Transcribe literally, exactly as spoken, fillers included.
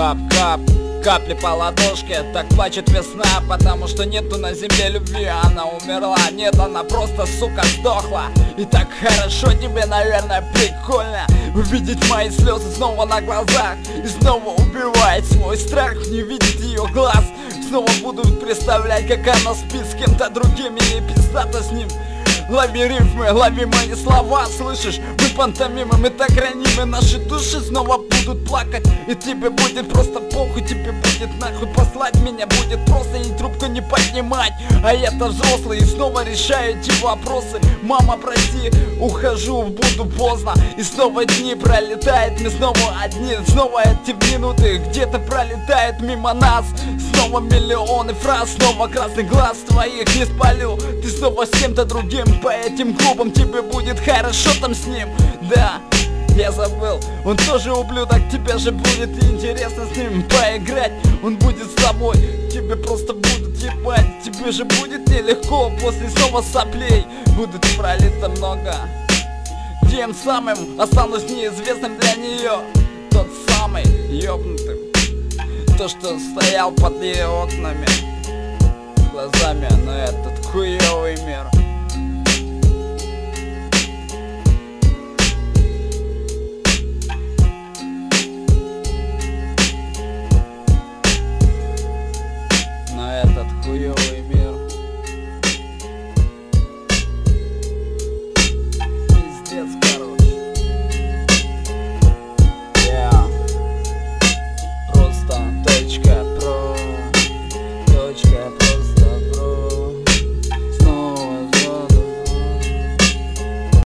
Кап-кап, капли по ладошке, так плачет весна, потому что нету на земле любви. Она умерла, нет, она просто, сука, сдохла. И так хорошо тебе, наверное, прикольно увидеть мои слезы снова на глазах. И снова убивает свой страх не видеть ее глаз. Снова буду представлять, как она спит с кем-то другим, и ей пиздато с ним. Лови рифмы, лови мои слова, слышишь? Мы пантомимы, мы так ранимы, наши души снова будут плакать. И тебе будет просто похуй, тебе будет нахуй послать. Меня будет просто и трубку не поднимать. А я-то взрослый и снова решаю эти вопросы. Мама, прости, ухожу, буду поздно. И снова дни пролетают, мы снова одни. Снова эти минуты где-то пролетают мимо нас. Снова миллионы фраз, снова красный глаз твоих не спалю. Ты снова с кем-то другим по этим клубам, тебе будет хорошо там с ним. Да, я забыл, он тоже ублюдок, тебе же будет интересно с ним поиграть. Он будет с тобой, тебе просто будут ебать. Тебе же будет нелегко после снова соплей. Будет пролито много. Тем самым останусь неизвестным для нее. Тот самый ёбнутый, то, что стоял под ее окнами, глазами на этот хуёвый мир.